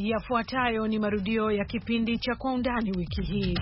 Yafuatayo ni marudio ya kipindi cha Kwa Undani wiki hii.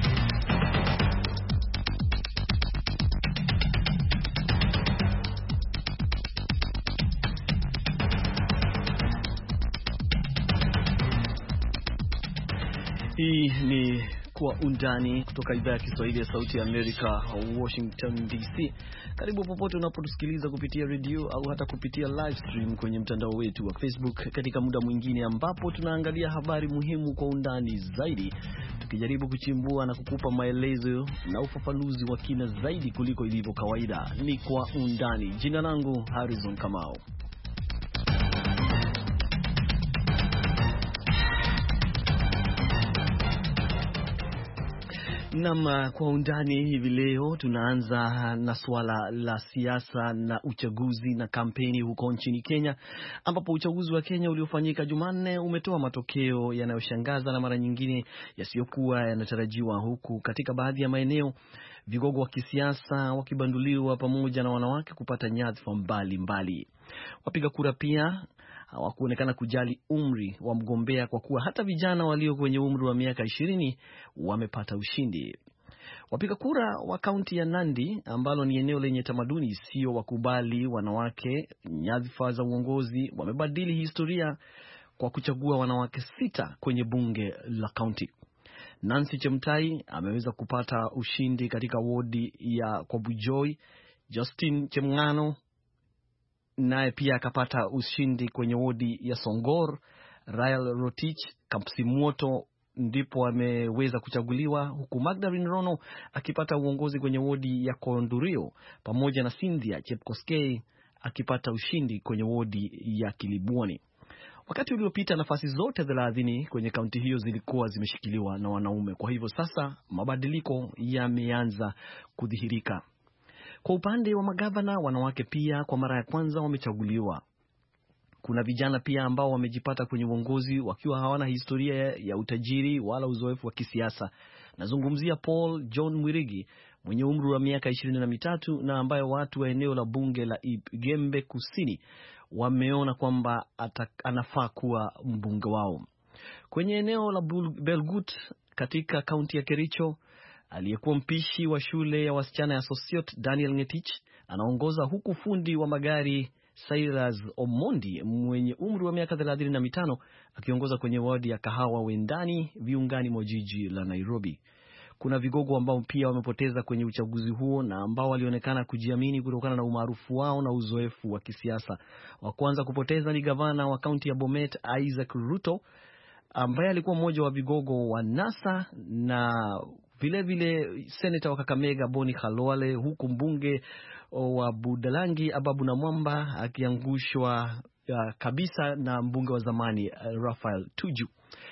Hii ni Kwa Undani kutoka idhaa ya Kiswahili ya Sauti ya Amerika, Washington DC. Karibu popote unapotusikiliza kupitia radio au hata kupitia live stream kwenye mtandao wetu wa Facebook, katika muda mwingine ambapo tunaangalia habari muhimu kwa undani zaidi, tukijaribu kuchimbua na kukupa maelezo na ufafanuzi wa kina zaidi kuliko ilivyo kawaida. Ni Kwa Undani. Jina langu Harrison Kamau. Naam, Kwa Undani hivi leo tunaanza na swala la siasa na uchaguzi na kampeni huko nchini Kenya, ambapo uchaguzi wa Kenya uliofanyika Jumanne umetoa matokeo yanayoshangaza na mara nyingine yasiyokuwa yanatarajiwa, huku katika baadhi ya maeneo vigogo wa kisiasa wakibanduliwa pamoja na wanawake kupata nyadhifa mbalimbali. Wapiga kura pia hawakuonekana kujali umri wa mgombea, kwa kuwa hata vijana walio kwenye umri wa miaka 20 wamepata ushindi. Wapiga kura wa kaunti ya Nandi, ambalo ni eneo lenye tamaduni sio wakubali wanawake nyadhifa za uongozi, wamebadili historia kwa kuchagua wanawake 6 kwenye bunge la kaunti. Nancy Chemtai ameweza kupata ushindi katika wodi ya Kwabujoi. Justin Chemngano naye pia akapata ushindi kwenye wodi ya Songor. Rael Rotich Kapsimwoto ndipo ameweza kuchaguliwa, huku Magdalene Rono akipata uongozi kwenye wodi ya Kondurio, pamoja na Cynthia Chepkoskei akipata ushindi kwenye wodi ya Kilibwoni. Wakati uliopita nafasi zote 30 kwenye kaunti hiyo zilikuwa zimeshikiliwa na wanaume. Kwa hivyo sasa mabadiliko yameanza kudhihirika. Kwa upande wa magavana, wanawake pia kwa mara ya kwanza wamechaguliwa. Kuna vijana pia ambao wamejipata kwenye uongozi wakiwa hawana historia ya utajiri wala uzoefu wa kisiasa. Nazungumzia Paul John Mwirigi mwenye umri wa miaka 23 na ambaye watu wa eneo la bunge la Igembe Kusini wameona kwamba anafaa kuwa mbunge wao. Kwenye eneo la Belgut katika kaunti ya Kericho, aliyekuwa mpishi wa shule ya wasichana ya Sosiot Daniel Ngetich anaongoza, huku fundi wa magari Cyrus Omondi mwenye umri wa miaka 35 akiongoza kwenye wadi ya Kahawa Wendani, viungani mwa jiji la Nairobi. Kuna vigogo ambao pia wamepoteza kwenye uchaguzi huo na ambao walionekana kujiamini kutokana na umaarufu wao na uzoefu wa kisiasa. Wa kwanza kupoteza ni gavana wa kaunti ya Bomet Isaac Ruto, ambaye alikuwa mmoja wa vigogo wa NASA, na vile seneta wa Kakamega Boni Khalwale, huku mbunge wa Budalangi Ababu Namwamba akiangushwa kabisa na mbunge wa zamani Raphael Tuju.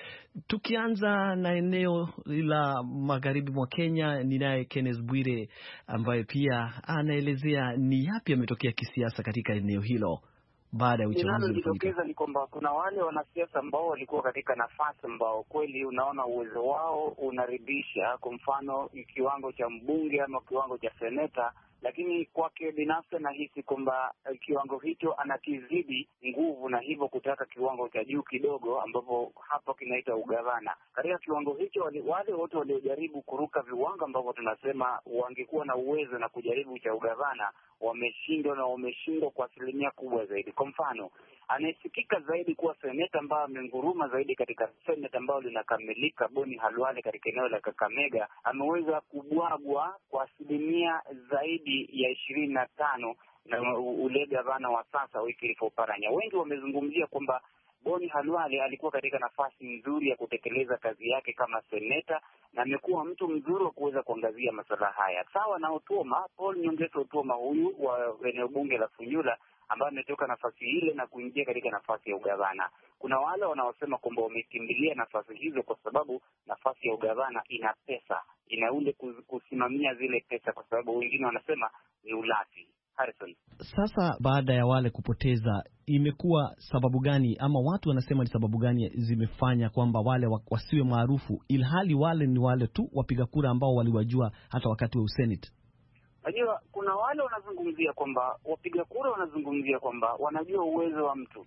Tukianza na eneo la magharibi mwa Kenya, ninaye Kenneth Bwire ambaye pia anaelezea ni yapi yametokea kisiasa katika eneo hilo baada ya uchaguzi. Linalojitokeza ni kwamba kuna wale wanasiasa ambao walikuwa katika nafasi ambao kweli unaona uwezo wao unaridhisha, kwa mfano kiwango cha mbunge ama kiwango cha seneta, lakini kwake binafsi nahisi kwamba kiwango hicho anakizidi nguvu na hivyo kutaka kiwango cha juu kidogo, ambapo hapo kinaita ugavana. Katika kiwango hicho wale wote waliojaribu kuruka viwango ambavyo tunasema wangekuwa na uwezo na kujaribu cha ugavana wameshindwa, na wameshindwa kwa asilimia kubwa zaidi. Kwa mfano, anayesikika zaidi kuwa seneta ambaye amenguruma zaidi katika seneta ambayo linakamilika, Boni Khalwale katika eneo la Kakamega, ameweza kubwagwa kwa asilimia zaidi ya 25 na ule gavana wa sasa Wycliffe Oparanya. Wengi wamezungumzia kwamba Boni Khalwale alikuwa katika nafasi nzuri ya kutekeleza kazi yake kama seneta na amekuwa mtu mzuri wa kuweza kuangazia masuala haya. Sawa na Otuoma, Paul Nyongesa Otuoma, huyu wa eneo bunge la Funyula, ambaye ametoka nafasi ile na kuingia katika nafasi ya ugavana. Kuna wale wanaosema kwamba wamekimbilia nafasi hizo kwa sababu nafasi ya ugavana ina pesa, ina ule kusimamia zile pesa, kwa sababu wengine wanasema ni ulafi. Harrison. Sasa baada ya wale kupoteza, imekuwa sababu gani, ama watu wanasema ni sababu gani zimefanya kwamba wale wasiwe maarufu, ilhali wale ni wale tu wapiga kura ambao waliwajua hata wakati wa usenate? Unajua, kuna wale wanazungumzia kwamba wapiga kura wanazungumzia kwamba wanajua uwezo wa mtu,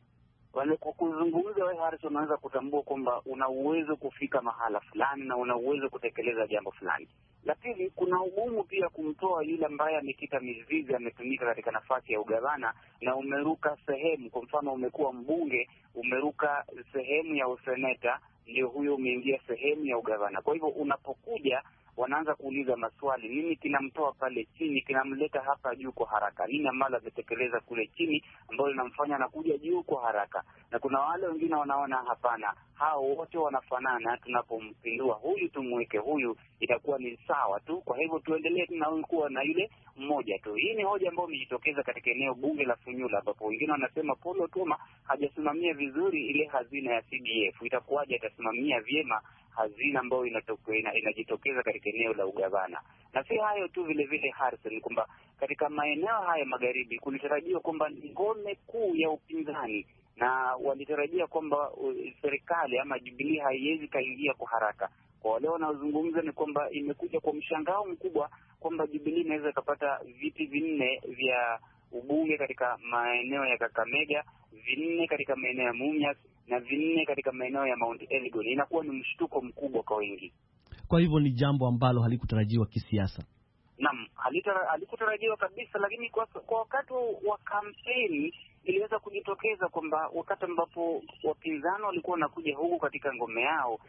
Wale kwa kuzungumza wewe Harrison unaweza kutambua kwamba una uwezo kufika mahala fulani na una uwezo kutekeleza jambo fulani. La pili, kuna ugumu pia kumtoa yule ambaye amekita mizizi, ametumika katika nafasi ya ugavana na umeruka sehemu. Kwa mfano, umekuwa mbunge, umeruka sehemu ya useneta, ndio huyo umeingia sehemu ya ugavana. Kwa hivyo unapokuja wanaanza kuuliza maswali, nini kinamtoa pale chini kinamleta hapa juu kwa haraka? Nini ambalo ametekeleza kule chini ambayo linamfanya anakuja juu kwa haraka? Na kuna wale wengine wanaona hapana, hao wote wanafanana, tunapompindua huyu tumweke huyu itakuwa ni sawa tu, kwa hivyo tuendelee kuwa na yule mmoja tu. Hii ni hoja ambayo imejitokeza katika eneo bunge la Funyula, ambapo wengine wanasema Paul Otuoma hajasimamia vizuri ile hazina ya CDF. Itakuwaje atasimamia vyema hazina ambayo inajitokeza katika eneo la ugavana? Na si hayo tu, vile vile Harrison, kwamba katika maeneo haya magharibi kulitarajiwa kwamba ni ngome kuu ya upinzani, na walitarajia kwamba serikali ama Jubilee haiwezi kaingia kwa haraka. Kwa wale wanaozungumza ni kwamba imekuja kwa mshangao mkubwa kwamba Jubilee inaweza ikapata viti 4 vya ubunge katika maeneo ya Kakamega, 4 katika maeneo ya Mumias na 4 katika maeneo ya Mount Elgon. Inakuwa ni mshtuko mkubwa kwa wengi. Kwa hivyo ni jambo ambalo halikutarajiwa kisiasa. Naam, halikutarajiwa kabisa, lakini kwa wakati wa kampeni iliweza kujitokeza kwamba wakati ambapo wapinzani walikuwa wanakuja huku katika ngome yao,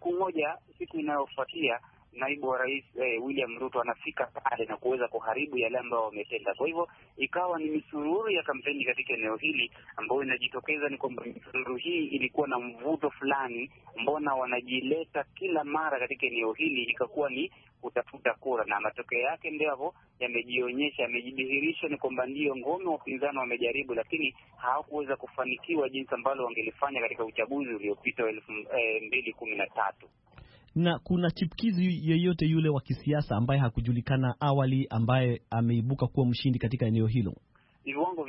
siku inayofuatia naibu wa rais William Ruto anafika pale na kuweza kuharibu yale ambayo wametenda. Kwa hivyo ikawa ni misururu ya kampeni katika eneo hili ambayo inajitokeza ni kwamba misururu hii ilikuwa na mvuto fulani. Mbona wanajileta kila mara katika eneo hili, ikakuwa ni kutafuta kura, na matokeo yake ndio hapo yamejidhihirisha ni kwamba ndio ngome wapinzani wamejaribu, lakini hawakuweza kufanikiwa jinsi ambalo wangelifanya katika uchaguzi uliopita wa 2013. Na kuna chipkizi yeyote yule wa kisiasa ambaye hakujulikana awali ambaye ameibuka kuwa mshindi katika eneo hilo? Ni viwango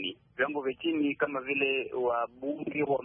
vya chini kama vile wabunge wa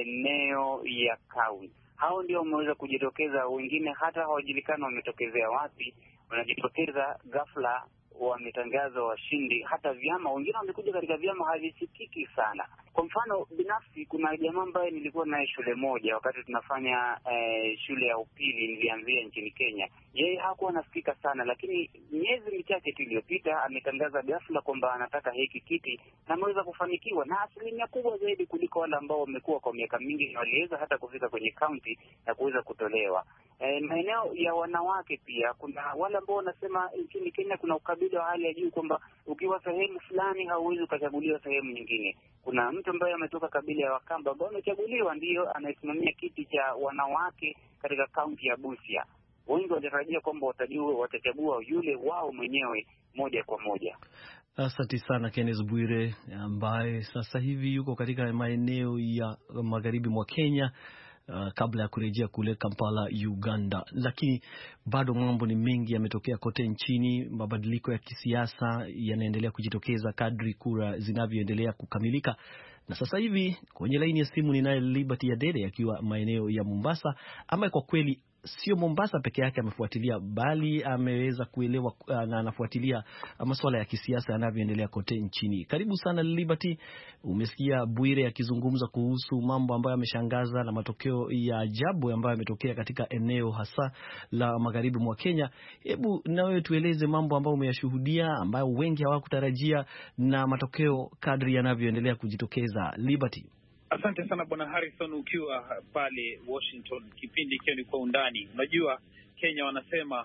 maeneo ya kaunti. Hao ndio wameweza kujitokeza, wengine hata hawajulikana wametokezea wapi, wanajitokeza ghafla, wametangaza washindi. Hata vyama wengine wamekuja katika vyama havisikiki sana. Kwa mfano binafsi, kuna jamaa ambaye nilikuwa naye shule moja wakati tunafanya shule ya upili nilianzia nchini Kenya. Yeye hakuwa anasikika sana, lakini miezi michache tu iliyopita ametangaza ghafla kwamba anataka hiki kiti na ameweza kufanikiwa, na asilimia kubwa zaidi kuliko wale ambao wamekuwa kwa miaka mingi na waliweza hata kufika kwenye kaunti na kuweza kutolewa. Maeneo ya wanawake pia kuna wale ambao wanasema nchini Kenya kuna ukabila wa hali ya juu kwamba ukiwa sehemu fulani hauwezi ukachaguliwa sehemu nyingine. Kuna mtu ambaye ametoka kabila ya Wakamba ambao amechaguliwa, ndiyo anayesimamia kiti cha wanawake katika kaunti ya Busia. Wengi walitarajia kwamba watachagua yule wao mwenyewe moja kwa moja. Asante sana Kenneth Bwire, ambaye sasa hivi yuko katika maeneo ya magharibi mwa Kenya kabla ya kurejea kule Kampala, Uganda. Lakini bado mambo ni mengi yametokea kote nchini. Mabadiliko ya kisiasa yanaendelea kujitokeza kadri kura zinavyoendelea kukamilika. Na sasa hivi kwenye laini ya simu ninaye Liberty Adede akiwa maeneo ya Mombasa, ambaye kwa kweli sio Mombasa peke yake amefuatilia, bali ameweza kuelewa na anafuatilia masuala ya kisiasa yanavyoendelea kote nchini. Karibu sana Liberty. Umesikia Bwire akizungumza kuhusu mambo ambayo yameshangaza na matokeo ya ajabu ambayo yametokea katika eneo hasa la magharibi mwa Kenya. Hebu na wewe tueleze mambo ambayo umeyashuhudia ambayo wengi hawakutarajia na matokeo kadri yanavyoendelea kujitokeza. Liberty. Asante sana Bwana Harrison, ukiwa pale Washington, kipindi ikiwa ni kwa undani. Unajua Kenya wanasema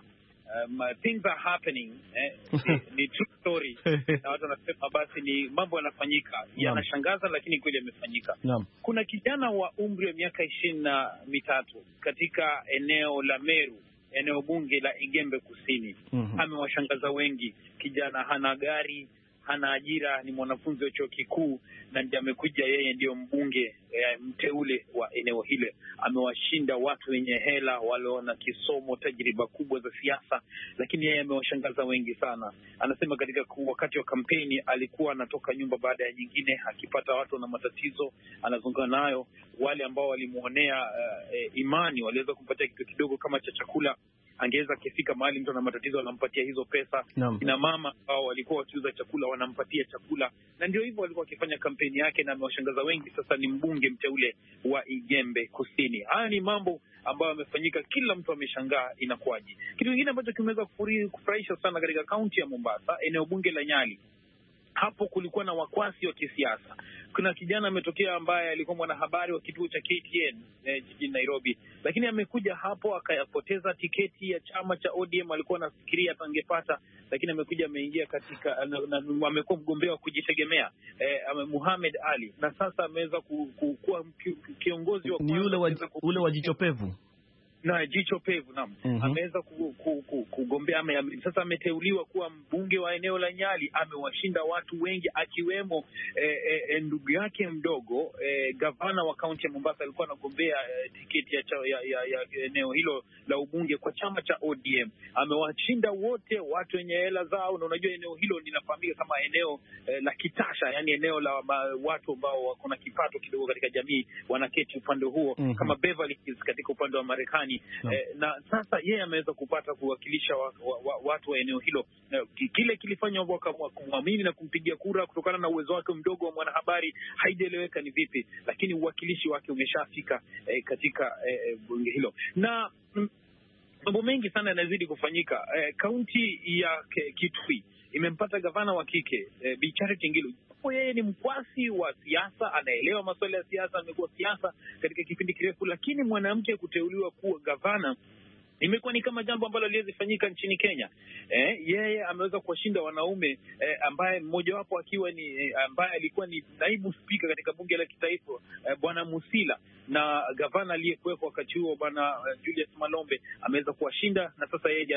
things are happening, ni true story. Na watu wanasema basi ni mambo yanafanyika, yanashangaza lakini kweli yamefanyika. Kuna kijana wa umri wa miaka 23 katika eneo la Meru, eneo bunge la Igembe Kusini. Amewashangaza wengi. Kijana hana gari, hana ajira, ni mwanafunzi wa chuo kikuu, na ndiye amekuja, yeye ndio mbunge mteule wa eneo hile. Amewashinda watu wenye hela, wale na kisomo, tajriba kubwa za siasa, lakini yeye amewashangaza wengi sana. Anasema katika wakati wa kampeni alikuwa anatoka nyumba baada ya nyingine, akipata watu na matatizo anazunguka nayo. Wale ambao walimuonea imani waliweza kumpatia kitu kidogo kama cha chakula, angeweza kifika mahali mtu ana matatizo anampatia hizo pesa. Kina mama ambao walikuwa wakiuza chakula wanampatia chakula, na ndio hivyo walikuwa wakifanya kampeni yake, na amewashangaza wengi. Sasa ni mbunge mteule wa Igembe Kusini. Haya ni mambo ambayo yamefanyika, kila mtu ameshangaa inakuwaje. Kitu kingine ambacho kimeweza kufurahisha sana katika kaunti ya Mombasa, eneo bunge la Nyali, hapo kulikuwa na wakwasi wa kisiasa. Kuna kijana ametokea ambaye alikuwa mwanahabari wa kituo cha KTN jijini Nairobi, lakini amekuja hapo akapoteza tiketi ya chama cha ODM. Alikuwa anafikiria atangepata, lakini amekuja ameingia katika amekuwa mgombea wa kujitegemea Muhammad Ali, na sasa ameweza kuwa kiongozi wa ule wa jicho pevu na jicho pevu. Naam. Ameweza kugombea, sasa ameteuliwa kuwa mbunge wa eneo la Nyali. Amewashinda watu wengi, akiwemo ndugu yake mdogo gavana wa kaunti ya Mombasa, alikuwa anagombea tiketi ya eneo hilo la ubunge kwa chama cha ODM. Amewashinda wote, watu wenye hela zao, na unajua eneo hilo linafahamika kama eneo la kitasha, yani eneo la watu ambao wako na kipato kidogo katika jamii, wanaketi upande huo, kama Beverly Hills katika upande wa Marekani. Na sasa yeye ameweza kupata kuwakilisha watu wa eneo hilo. Kile kilifanywa kumwamini na kumpigia kura kutokana na uwezo wake mdogo wa mwanahabari, haijaeleweka ni vipi, lakini uwakilishi wake umeshafika katika bunge hilo. Na mambo mengi sana yanazidi kufanyika. Kaunti ya Kitui imempata gavana wa kike Bi Charity Ngilu. Yeye ni mkwasi wa siasa, anaelewa masuala ya siasa, amekuwa siasa katika kipindi kirefu, lakini mwanamke kuteuliwa kuwa gavana imekuwa ni kama jambo ambalo liwezifanyika nchini Kenya. Yeye ameweza kuwashinda wanaume ambaye mmojawapo akiwa ni ambaye alikuwa ni naibu spika katika bunge la kitaifa Bwana Musila, na gavana aliyekuwepo wakati huo Bwana Julius Malombe ameweza kuwashinda, na sasa yeye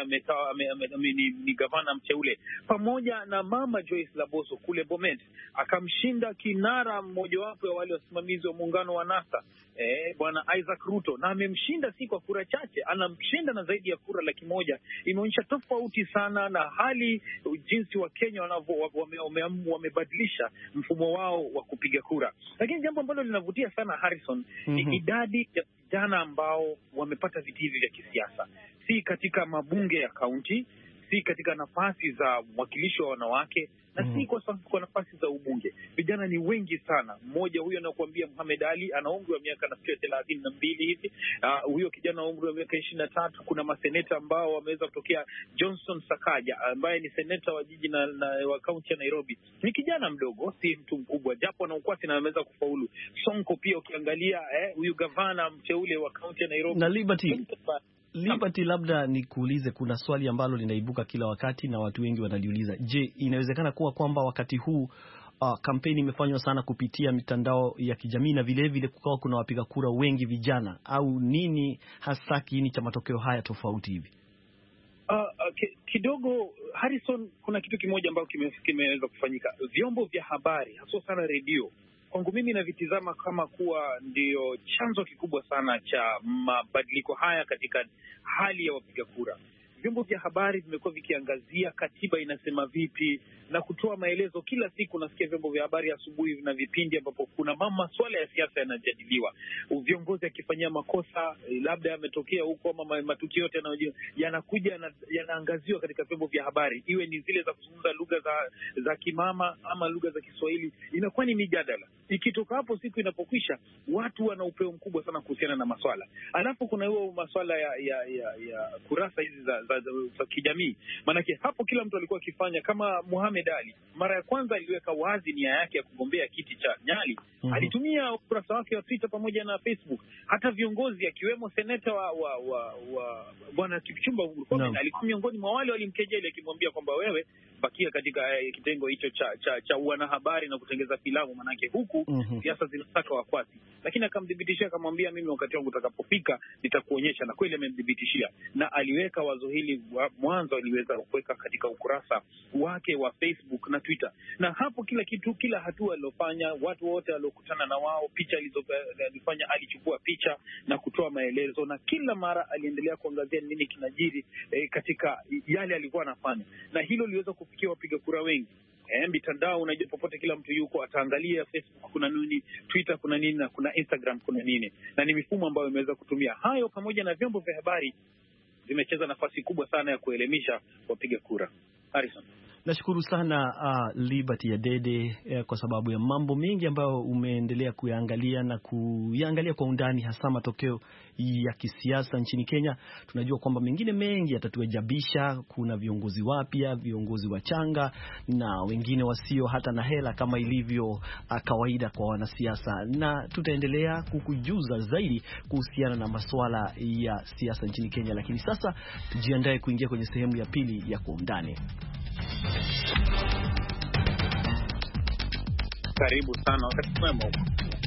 ni gavana mteule, pamoja na mama Joyce Laboso kule Bomet akamshinda kinara mmojawapo wa wale wasimamizi wa muungano wa NASA Bwana Isaac Ruto, na amemshinda si kwa kura chache, anamshinda na zaidi ya kura 100,000. Imeonyesha tofauti sana na hali jinsi wa Kenya wamebadilisha mfumo wao wa kupiga kura. Lakini jambo ambalo linavutia sana, Harrison, ni idadi ya vijana ambao wamepata viti hivi vya kisiasa, si katika mabunge ya kaunti, si katika nafasi za mwakilishi wa wanawake, na si kwa nafasi za ubunge. Vijana ni wengi sana. Mmoja huyo anakuambia Muhammad Ali ana umri wa miaka nafikiri 32 hivi. Huyo kijana wa umri wa miaka 23. Kuna maseneta ambao wameweza kutokea. Johnson Sakaja ambaye ni seneta wa jiji na wa kaunti ya Nairobi, ni kijana mdogo, si mtu mkubwa, japo na ukwasi na ameweza kufaulu. Sonko pia ukiangalia huyu gavana mteule wa kaunti ya Nairobi. Na Liberty, labda nikuulize, kuna swali ambalo linaibuka kila wakati na watu wengi wanaliuliza. Je, inawezekana kuwa kwamba wakati huu kampeni imefanywa sana kupitia mitandao ya kijamii na vile vile kukawa kuna wapiga kura wengi vijana, au nini hasa kiini cha matokeo haya tofauti hivi? Kidogo Harrison, kuna kitu kimoja ambacho kimeweza kufanyika. Vyombo vya habari hasa sana redio, kwangu mimi navitizama kama kuwa ndio chanzo kikubwa sana cha mabadiliko haya katika hali ya wapiga kura. Vyombo vya habari vimekuwa vikiangazia katiba inasema vipi na kutoa maelezo kila siku. Nasikia vyombo vya habari asubuhi vina vipindi ambapo kuna masuala ya siasa yanajadiliwa. Viongozi akifanyia makosa labda yametokea huko, ama matukio yote yanakuja yanaangaziwa katika vyombo vya habari, iwe ni zile za kuzungumza lugha za kimama ama lugha za Kiswahili. Inakuwa ni mijadala. Ikitoka hapo, siku inapokwisha, watu wana upeo mkubwa sana kuhusiana na maswala. Alafu kuna hiyo maswala ya kurasa hizi za kijamii. Maanake hapo kila mtu alikuwa akifanya kama Muhammad Ali. Mara ya kwanza aliweka wazi nia yake ya kugombea kiti cha Nyali. Alitumia ukurasa wake wa Twitter pamoja na Facebook. Hata viongozi akiwemo seneta wa Bwana Kipchumba alikuwa miongoni mwa wale walimkejeli, akimwambia kwamba wewe bakia katika kitengo hicho cha wanahabari na kutengeza filamu, manake huku siasa zinataka wakwasi. Lakini akamdhibitishia, akamwambia mimi wakati wangu utakapofika nitakuonyesha, na kweli amemdhibitishia. Na aliweka wazo hili mwanzo, aliweza kuweka katika ukurasa wake wa Facebook na Twitter. Na hapo kila hatua aliyofanya, watu wote waliokutana na wao, picha alizofanya, alichukua picha na kutoa maelezo, na kila mara aliendelea kuangazia nini kinajiri katika yale alikuwa anafanya. Na hilo liweza kufikia wapiga kura wengi. Mitandao, unajua popote kila mtu yuko ataangalia Facebook kuna nini, Twitter kuna nini, na kuna Instagram kuna nini, na ni mifumo ambayo imeweza kutumia hayo pamoja na vyombo vya habari zimecheza nafasi kubwa sana ya kuelimisha wapiga kura. Harrison. Nashukuru sana Liberty ya Dede kwa sababu ya mambo mengi ambayo umeendelea kuyaangalia na kuyaangalia kwa undani, hasa matokeo ya kisiasa nchini Kenya. Tunajua kwamba mengine mengi yatatuejabisha. Kuna viongozi wapya, viongozi wachanga na wengine wasio hata na hela kama ilivyo kawaida kwa wanasiasa, na tutaendelea kukujuza zaidi kuhusiana na masuala ya siasa nchini Kenya. Lakini sasa tujiandae kuingia kwenye sehemu ya pili ya Kwa Undani. Karibu sana, wakati mwema huko.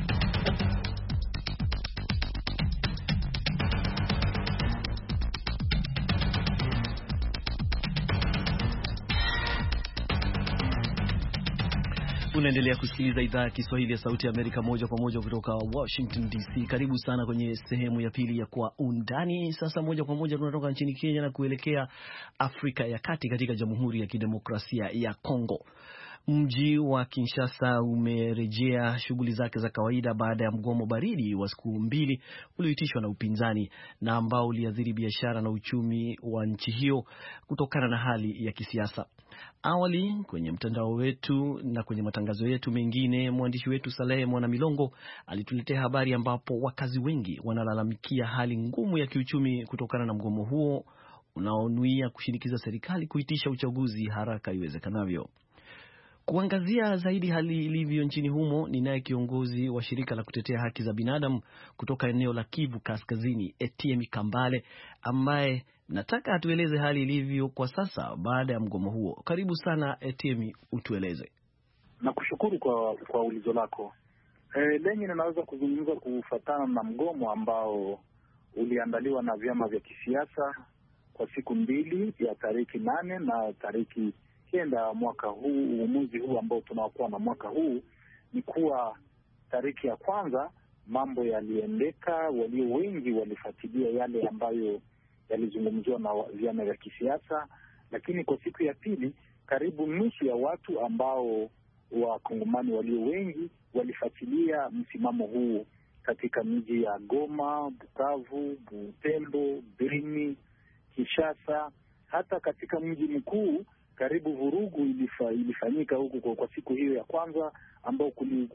Unaendelea kusikiliza idhaa ya Kiswahili ya Sauti ya Amerika moja kwa moja kutoka Washington DC. Karibu sana kwenye sehemu ya pili ya Kwa Undani. Sasa moja kwa moja tunatoka nchini Kenya na kuelekea Afrika ya Kati, katika Jamhuri ya Kidemokrasia ya Kongo. Mji wa Kinshasa umerejea shughuli zake za kawaida baada ya mgomo baridi wa siku 2 ulioitishwa na upinzani na ambao uliathiri biashara na uchumi wa nchi hiyo kutokana na hali ya kisiasa. Awali kwenye mtandao wetu na kwenye matangazo yetu mengine, mwandishi wetu Salehe Mwanamilongo alituletea habari ambapo wakazi wengi wanalalamikia hali ngumu ya kiuchumi kutokana na mgomo huo unaonuia kushinikiza serikali kuitisha uchaguzi haraka iwezekanavyo. Kuangazia zaidi hali ilivyo nchini humo, ninaye kiongozi wa shirika la kutetea haki za binadamu kutoka eneo la Kivu Kaskazini, Etiemi Kambale, ambaye nataka atueleze hali ilivyo kwa sasa baada ya mgomo huo. Karibu sana Etiemi, utueleze. Nakushukuru kwa ulizo lako. Lenye ninaweza kuzungumza kufuatana na mgomo ambao uliandaliwa na vyama vya kisiasa kwa siku 2 ya tariki 8 na tariki 9 mwaka huu. Uamuzi huu ambao tunaokuwa na mwaka huu ni kuwa tariki ya kwanza mambo yaliendeka, walio wengi walifuatilia yale ambayo yalizungumziwa na vyama vya kisiasa, lakini kwa siku ya pili karibu nusu ya watu ambao wakongomani walio wengi walifuatilia msimamo huu katika miji ya Goma, Bukavu, Butembo, Beni, Kinshasa, hata katika mji mkuu. Karibu vurugu ilifanyika huku kwa siku hiyo ya kwanza, ambao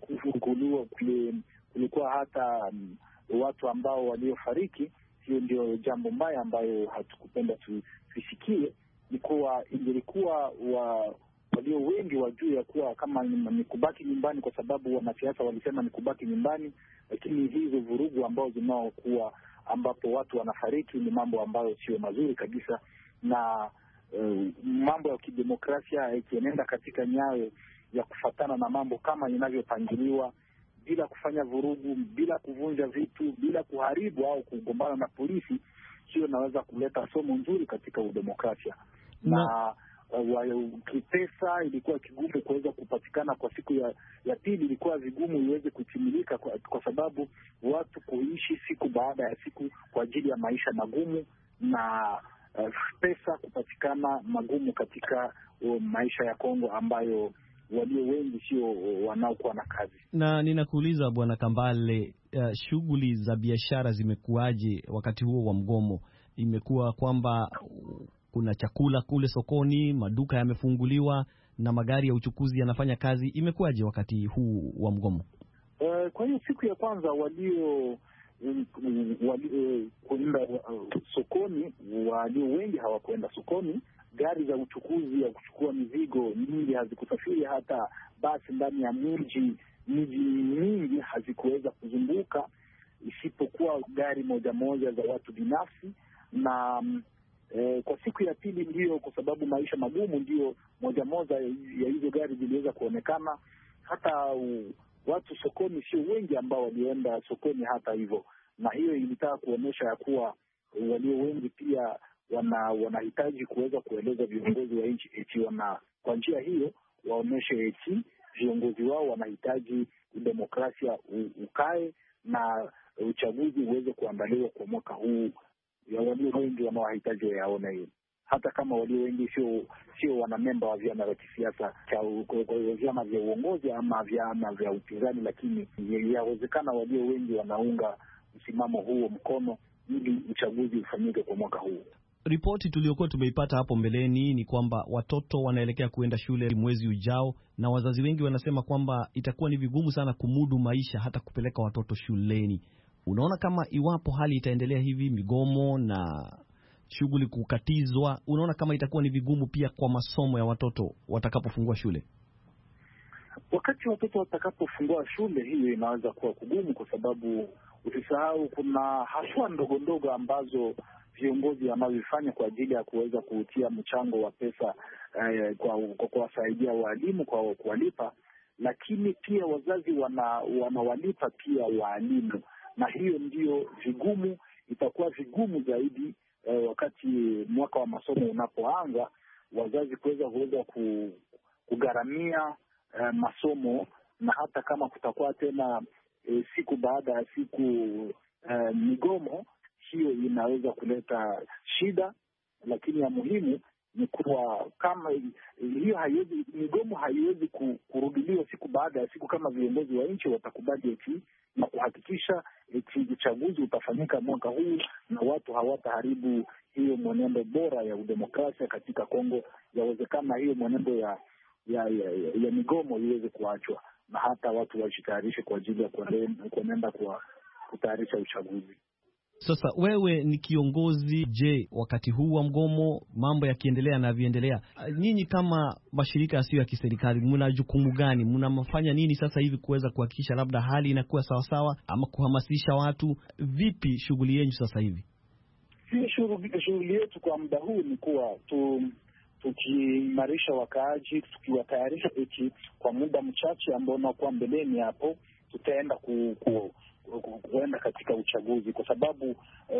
kulikuwa hata watu ambao waliofariki. Hiyo ndio jambo mbaya ambayo hatukupenda tusikie, ni kuwa ingelikuwa walio wengi wajue ya kuwa kama ni kubaki nyumbani, kwa sababu wanasiasa walisema ni kubaki nyumbani, lakini hizo vurugu ambao zinaokuwa ambapo watu wanafariki ni mambo ambayo sio mazuri kabisa. Na mambo ya kidemokrasia ikienenda katika nyayo ya kufatana na mambo kama inavyopangiliwa, bila kufanya vurugu, bila kuvunja vitu, bila kuharibu au kugombana na polisi, hiyo inaweza kuleta somo nzuri katika udemokrasia. Na kipesa ilikuwa kigumu kuweza kupatikana kwa siku ya pili, ilikuwa vigumu iweze kutimilika kwa sababu watu kuishi siku baada ya siku kwa ajili ya maisha magumu, na pesa kupatikana magumu katika maisha ya Kongo ambayo walio wengi sio wanaokuwa na kazi. Na ninakuuliza Bwana Kambale, shughuli za biashara zimekuwaje wakati huo wa mgomo? Imekuwa kwamba kuna chakula kule sokoni, maduka yamefunguliwa na magari ya uchukuzi yanafanya kazi. Imekuwaje wakati huu wa mgomo? Kwa hiyo siku ya kwanza walio kuenda sokoni, walio wengi hawakuenda sokoni. Gari za uchukuzi ya kuchukua mizigo nyingi hazikusafiri, hata basi ndani ya miji mingi hazikuweza kuzunguka, isipokuwa gari moja za watu binafsi. Na kwa siku ya pili ndio, kwa sababu maisha magumu, ndio moja ya hizo gari ziliweza kuonekana. Hata watu sokoni sio wengi ambao walienda sokoni hata hivyo, na hiyo ilitaka kuonyesha ya kuwa walio wengi pia wanahitaji kuweza kueleza viongozi wa nchi eti kwa njia hiyo waoneshe eti viongozi wao wanahitaji demokrasia ukae na uchaguzi uweze kuandaliwa kwa mwaka huu. Ya walio wengi wanaohitaji yaone hiyo, hata kama walio wengi sio wanamemba wa vyama vya kisiasa, vyama vya uongozi ama vyama vya upinzani, lakini yawezekana walio wengi wanaunga msimamo huo mkono ili uchaguzi ufanyike kwa mwaka huu. Ripoti tuliyokuwa tumeipata hapo mbeleni ni kwamba watoto wanaelekea kuenda shule mwezi ujao, na wazazi wengi wanasema kwamba itakuwa ni vigumu sana kumudu maisha hata kupeleka watoto shuleni. Unaona kama iwapo hali itaendelea hivi, migomo na shughuli kukatizwa, unaona kama itakuwa ni vigumu pia kwa masomo ya watoto watakapofungua shule? Wakati watoto watakapofungua shule, hiyo inaweza kuwa kugumu, kwa sababu usisahau kuna hatua ndogo ndogo ambazo viongozi wanavyofanya kwa ajili ya kuweza kutia mchango wa pesa kwa kuwasaidia walimu, kwa kuwalipa, lakini pia wazazi wanawalipa pia walimu, na hiyo ndio vigumu. Itakuwa vigumu zaidi wakati mwaka wa masomo unapoanza, wazazi kuweza kugharamia masomo, na hata kama kutakuwa tena siku baada ya siku migomo, hiyo inaweza kuleta shida. Lakini ya muhimu ni kuwa kama hiyo migomo haiwezi kurudiliwa siku baada ya siku, kama viongozi wa nchi watakubali na kuhakikisha uchaguzi utafanyika mwaka huu na watu hawataharibu hiyo mwenendo bora ya udemokrasia katika Kongo. Yawezekana hiyo mwenendo ya migomo iweze kuachwa na hata watu wajitayarishe kwa ajili ya kuenda kwa kutayarisha uchaguzi. Sasa wewe ni kiongozi, je, wakati huu wa mgomo, mambo yakiendelea na viendelea, nyinyi kama mashirika yasiyo ya kiserikali mna jukumu gani? Mnafanya nini sasa hivi kuweza kuhakikisha labda hali inakuwa sawa sawa, ama kuhamasisha watu? Vipi shughuli yenu sasa hivi? Shughuli yetu kwa muda huu ni kuwa tukiimarisha wakaaji, tukiwatayarisha kwa muda mchache ambao unakuwa mbeleni hapo tutaenda kuenda katika uchaguzi, kwa sababu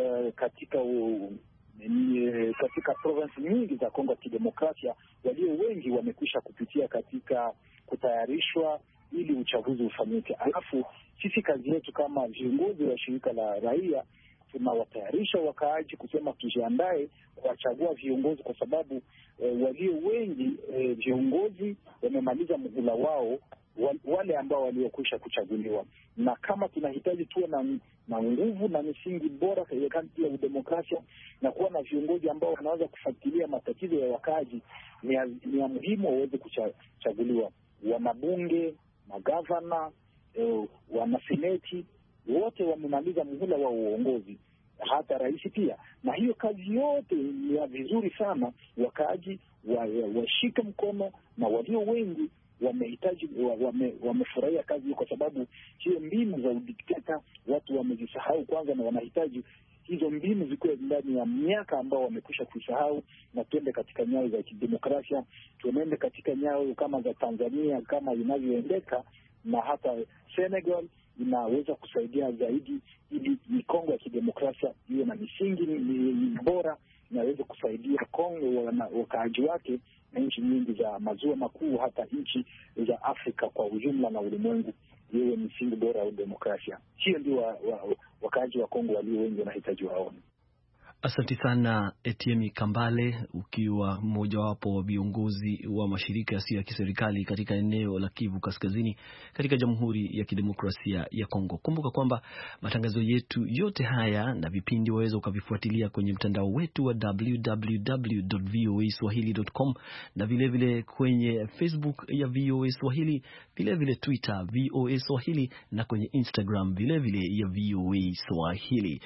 katika province nyingi za Kongo ya Kidemokrasia walio wengi wamekwisha kupitia katika kutayarishwa ili uchaguzi ufanyike. Alafu sisi kazi yetu kama viongozi wa shirika la raia tunawatayarisha wakaaji kusema tujiandae kuwachagua viongozi, kwa sababu walio wengi viongozi wamemaliza muhula wao, wale ambao waliokwisha kuchaguliwa. Na kama tunahitaji tuwe na nguvu na misingi bora kati ya udemokrasia na kuwa na viongozi ambao wanaweza kufuatilia matatizo ya wakaaji, ni ya muhimu waweze kuchaguliwa. Wanabunge, magavana, wanaseneti wote wamemaliza muhula wa uongozi, hata rais pia. Na hiyo kazi yote ni ya vizuri sana wakaaji washike mkono, na walio wengi wamefurahia kazi hiyo, kwa sababu hiyo mbinu za udikteta watu wamezisahau kwanza, na wanahitaji hizo mbinu zikuwe ndani ya miaka ambao wamekwisha kusahau, na tuende katika nyayo za kidemokrasia, tuende katika nyayo kama za Tanzania kama inavyoendeka, na hata Senegal inaweza kusaidia zaidi, ili Kongo ya Kidemokrasia iwe na misingi bora, inaweza kusaidia Kongo na wakaaji wake na nchi nyingi za maziwa makuu, hata nchi za Afrika kwa ujumla na ulimwengu, iwe misingi bora ya demokrasia. Hiyo ndio wakaaji wa Kongo walio wengi wanahitaji waone. Asante sana Etiemi Kambale, ukiwa mmojawapo wa viongozi wa mashirika yasiyo ya kiserikali katika eneo la Kivu Kaskazini katika Jamhuri ya Kidemokrasia ya Kongo. Kumbuka kwamba matangazo yetu yote haya na vipindi waweza ukavifuatilia kwenye mtandao wetu wa www.voaswahili.com, na vilevile kwenye Facebook ya VOA Swahili, vilevile Twitter VOA Swahili, na kwenye Instagram vilevile ya VOA Swahili.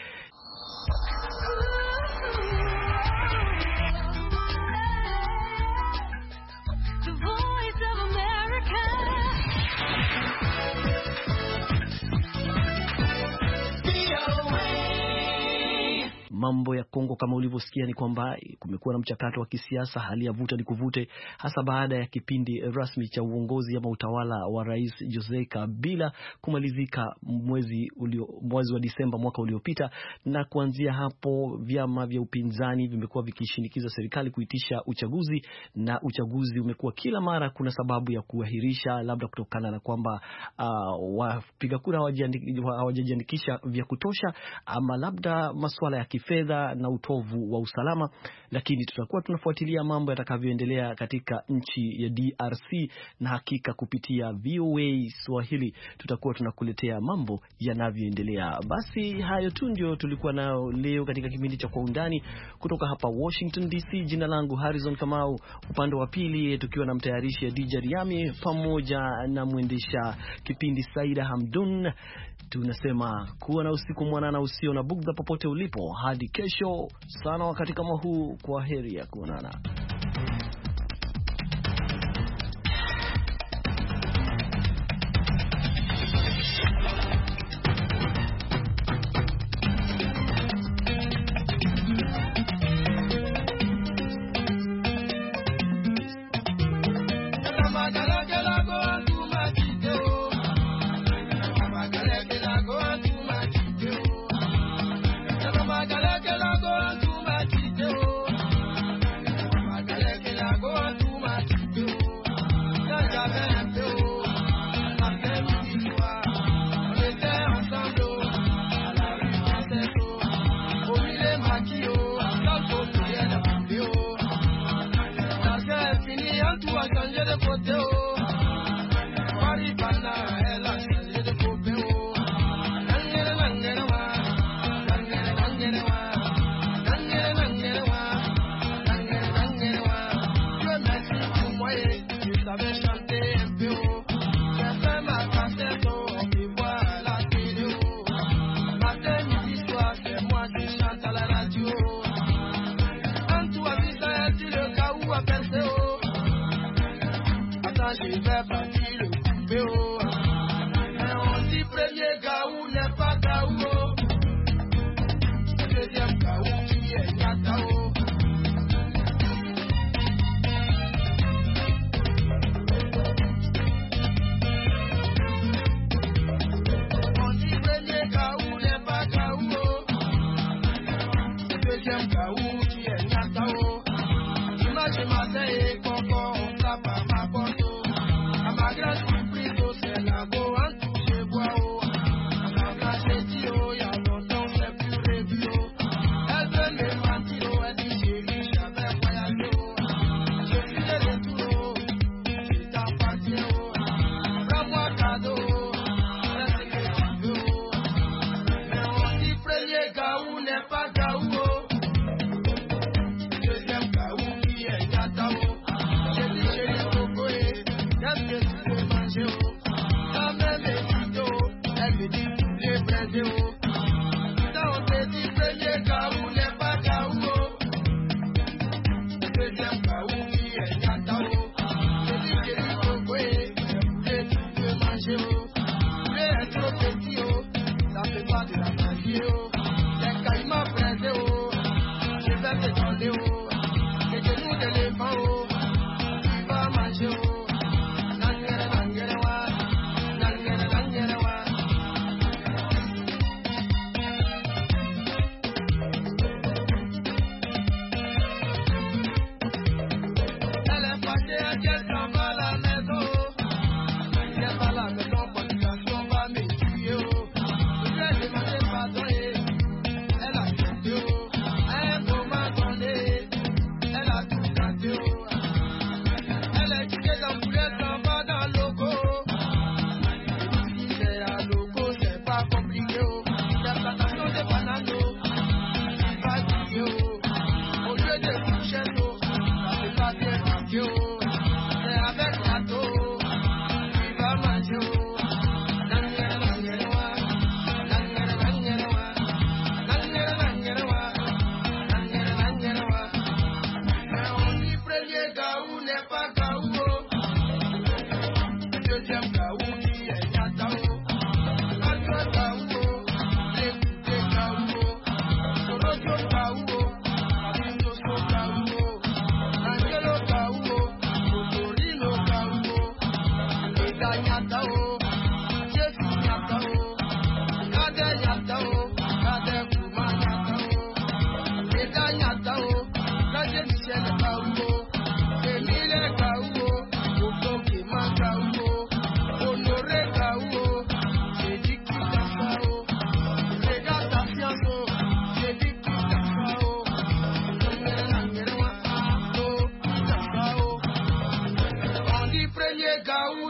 Mambo ya Kongo kama ulivyosikia ni kwamba kumekuwa na mchakato wa kisiasa, hali ya vuta ni kuvute, hasa baada ya kipindi rasmi cha uongozi ama utawala wa Rais Joseph Kabila kumalizika mwezi wa Disemba mwaka uliopita, na kuanzia hapo vyama vya upinzani vimekuwa vikishinikiza serikali kuitisha uchaguzi, na uchaguzi umekuwa kila mara kuna sababu ya kuahirisha, labda kutokana na kwamba wapiga kura hawajajiandikisha vya kutosha, ama labda masuala ya kifedha na utovu wa usalama, lakini tutakuwa tunafuatilia mambo yatakavyoendelea katika nchi ya DRC, na hakika kupitia VOA Swahili tutakuwa tunakuletea mambo yanavyoendelea. Basi hayo tu ndio tulikuwa nayo leo katika kipindi cha Kwa Undani kutoka hapa Washington DC. Jina langu Harrison Kamau, upande wa pili tukiwa na mtayarishi ya DJ Riami pamoja na mwendesha kipindi Saida Hamdun. Tunasema kuwa na usiku mwanana usio na bugdha popote ulipo. Hadi kesho sana wakati kama huu, kwa heri ya kuonana.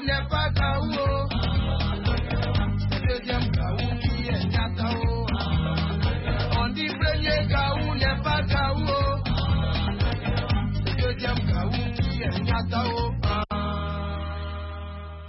n'est pas KO. Deuxième KO qui est Nyatao. On dit premier KO n'est pas KO. Deuxième KO qui est Nyatao.